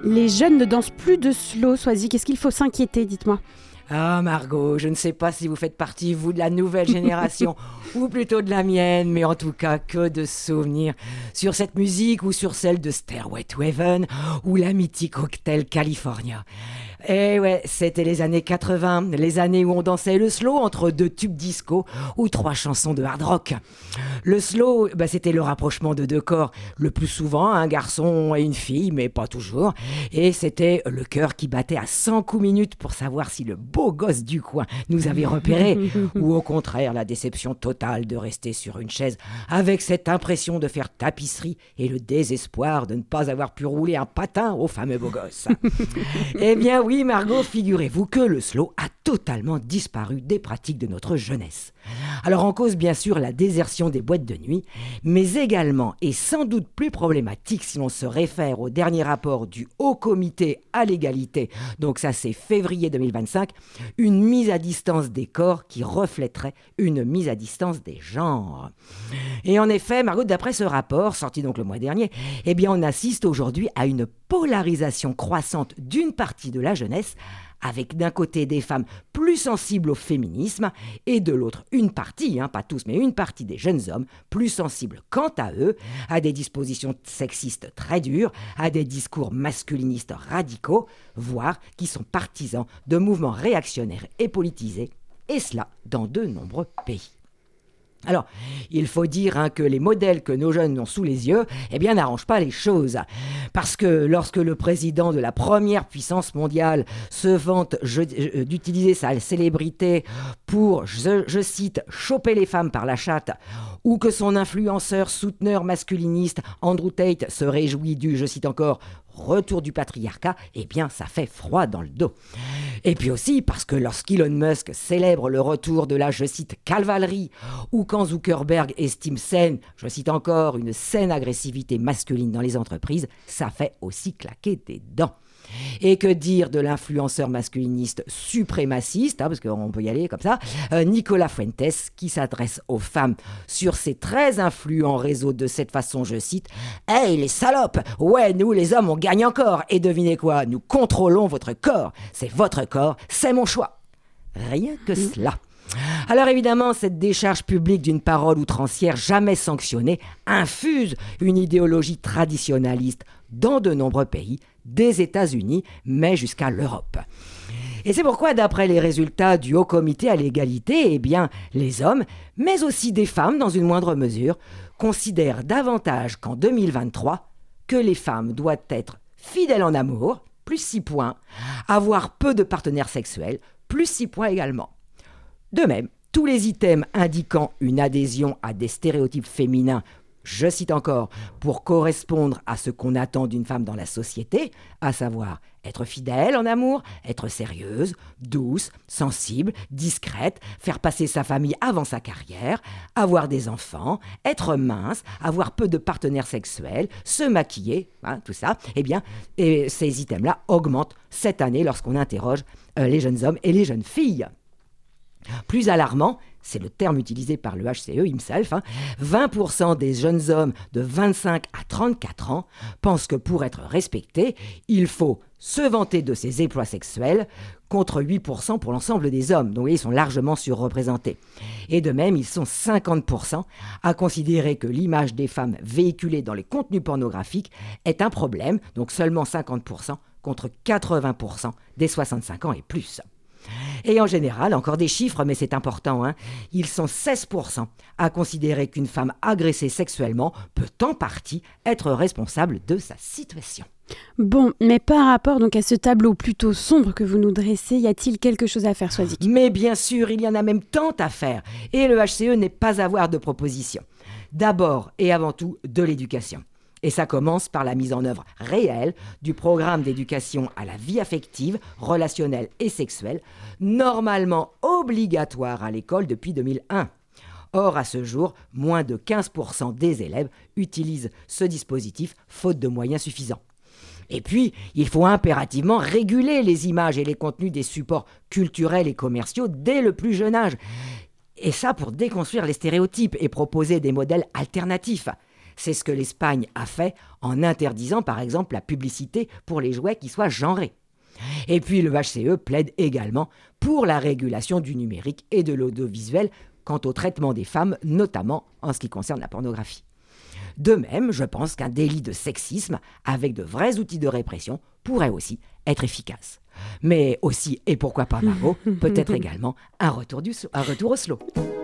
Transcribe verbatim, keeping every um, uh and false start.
Les jeunes ne dansent plus de slow, Swazik. Est-ce qu'il faut s'inquiéter, dites-moi? Ah Margot, je ne sais pas si vous faites partie, vous, de la nouvelle génération ou plutôt de la mienne, mais en tout cas, que de souvenirs sur cette musique ou sur celle de Stairway to Heaven ou la mythique Hotel California. Eh ouais, c'était les années quatre-vingts, les années où on dansait le slow entre deux tubes disco ou trois chansons de hard rock. Le slow, bah, c'était le rapprochement de deux corps, le plus souvent un garçon et une fille, mais pas toujours. Et c'était le cœur qui battait à cent coups minutes pour savoir si le beau gosse du coin nous avait repérés, ou au contraire la déception totale de rester sur une chaise avec cette impression de faire tapisserie et le désespoir de ne pas avoir pu rouler un patin au fameux beau gosse. Eh bien oui, Oui, Margot, figurez-vous que le slow a totalement disparu des pratiques de notre jeunesse. Alors en cause, bien sûr, la désertion des boîtes de nuit, mais également, et sans doute plus problématique si l'on se réfère au dernier rapport du Haut Comité à l'égalité, donc ça c'est février deux mille vingt-cinq, une mise à distance des corps qui reflèterait une mise à distance des genres. Et en effet, Margot, d'après ce rapport, sorti donc le mois dernier, eh bien on assiste aujourd'hui à une polarisation croissante d'une partie de la jeunesse, avec d'un côté des femmes plus sensibles au féminisme et de l'autre une partie, hein, pas tous, mais une partie des jeunes hommes plus sensibles quant à eux, à des dispositions sexistes très dures, à des discours masculinistes radicaux, voire qui sont partisans de mouvements réactionnaires et politisés, et cela dans de nombreux pays. Alors, il faut dire hein, que les modèles que nos jeunes ont sous les yeux, eh bien, n'arrangent pas les choses. Parce que lorsque le président de la première puissance mondiale se vante je, je, d'utiliser sa célébrité pour, je, je cite, choper les femmes par la chatte, ou que son influenceur souteneur masculiniste Andrew Tate se réjouit du, je cite encore, retour du patriarcat, eh bien, ça fait froid dans le dos. Et puis aussi parce que lorsqu'Elon Musk célèbre le retour de la, je cite, cavalerie, ou quand Zuckerberg estime saine, je cite encore, une saine agressivité masculine dans les entreprises, ça fait aussi claquer des dents. Et que dire de l'influenceur masculiniste suprémaciste, hein, parce qu'on peut y aller comme ça, euh, Nicolas Fuentes, qui s'adresse aux femmes sur ses très influents réseaux de cette façon, je cite, « Hey les salopes, ouais, nous les hommes on gagne encore, et devinez quoi, nous contrôlons votre corps, c'est votre corps, c'est mon choix. » Rien que cela. Alors évidemment, cette décharge publique d'une parole outrancière jamais sanctionnée infuse une idéologie traditionnaliste dans de nombreux pays, des États-Unis, mais jusqu'à l'Europe. Et c'est pourquoi, d'après les résultats du Haut Comité à l'égalité, eh bien, les hommes, mais aussi des femmes dans une moindre mesure, considèrent davantage qu'en deux mille vingt-trois que les femmes doivent être fidèles en amour, plus six points, avoir peu de partenaires sexuels, plus six points également. De même, tous les items indiquant une adhésion à des stéréotypes féminins, je cite encore, pour correspondre à ce qu'on attend d'une femme dans la société, à savoir être fidèle en amour, être sérieuse, douce, sensible, discrète, faire passer sa famille avant sa carrière, avoir des enfants, être mince, avoir peu de partenaires sexuels, se maquiller, hein, tout ça, eh bien, et ces items-là augmentent cette année lorsqu'on interroge euh, les jeunes hommes et les jeunes filles. Plus alarmant, c'est le terme utilisé par le H C E himself, hein, vingt pour cent des jeunes hommes de vingt-cinq à trente-quatre ans pensent que pour être respectés, il faut se vanter de ses exploits sexuels, contre huit pour cent pour l'ensemble des hommes. Donc ils sont largement surreprésentés. Et de même, ils sont cinquante pour cent à considérer que l'image des femmes véhiculée dans les contenus pornographiques est un problème, donc seulement cinquante pour cent contre quatre-vingts pour cent des soixante-cinq ans et plus. Et en général, encore des chiffres, mais c'est important, hein, ils sont seize pour cent à considérer qu'une femme agressée sexuellement peut en partie être responsable de sa situation. Bon, mais par rapport donc à ce tableau plutôt sombre que vous nous dressez, y a-t-il quelque chose à faire, Swazik ? Mais bien sûr, il y en a même tant à faire. Et le H C E n'est pas à avoir de proposition. D'abord et avant tout, de l'éducation. Et ça commence par la mise en œuvre réelle du programme d'éducation à la vie affective, relationnelle et sexuelle, normalement obligatoire à l'école depuis deux mille un. Or, à ce jour, moins de quinze pour cent des élèves utilisent ce dispositif faute de moyens suffisants. Et puis, il faut impérativement réguler les images et les contenus des supports culturels et commerciaux dès le plus jeune âge. Et ça pour déconstruire les stéréotypes et proposer des modèles alternatifs. C'est ce que l'Espagne a fait en interdisant par exemple la publicité pour les jouets qui soient genrés. Et puis le H C E plaide également pour la régulation du numérique et de l'audiovisuel quant au traitement des femmes, notamment en ce qui concerne la pornographie. De même, je pense qu'un délit de sexisme, avec de vrais outils de répression, pourrait aussi être efficace. Mais aussi, et pourquoi pas Margot, peut-être également un retour, du, un retour au slow.